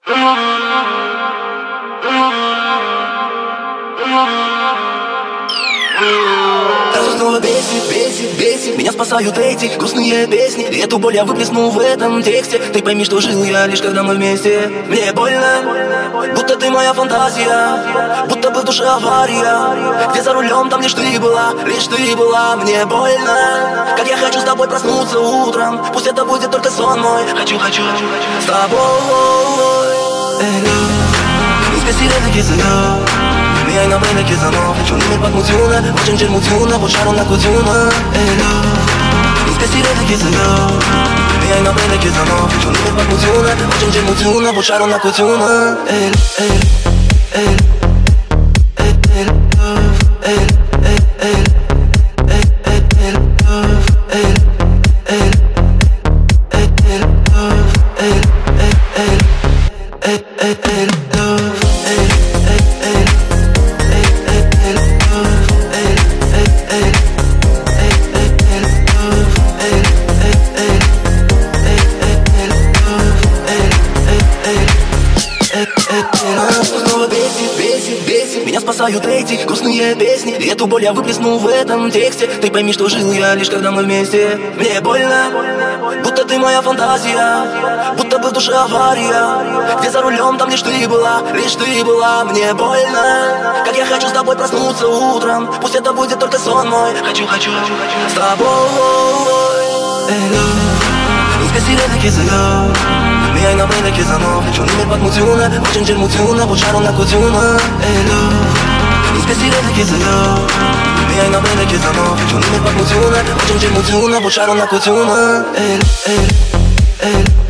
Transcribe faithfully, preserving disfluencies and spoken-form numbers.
Сразу снова бесит, бесит, бесит. Меня спасают эти грустные песни. И эту боль я выплесну в этом тексте. Ты пойми, что жил я лишь когда мы вместе. Мне больно, будто ты моя фантазия, будто бы в душе авария. Где за рулем, там лишь ты была, лишь ты была. Мне больно, как я хочу с тобой проснуться утром. Пусть это будет только сон мой. Хочу, хочу, хочу, хочу с тобой. Inspiré de che sono mi hai una bella che sono faccio un nome per emozione voce in germozione voce una cozione e lo Inspiré de che sono mi hai una bella che sono faccio un nome per emozione voce in germozione voce una cozione e e e меня спасают эти грустные песни. И эту боль я выплесну в этом тексте. Ты пойми, что жил я лишь когда мы вместе. Мне больно, будто ты моя фантазия, будто бы в душе авария. Где за рулем, там лишь ты была, лишь ты была. Мне больно, как я хочу с тобой проснуться утром. Пусть это будет только сон мой. Хочу, хочу, хочу, хочу с тобой. Inspiré de che sono mi hai una bella che sono faccio un nome per emozione voce in germozione voce una cozione e lo Inspiré de che sono mi hai una bella che sono faccio un nome per emozione voce in germozione voce una cozione e e e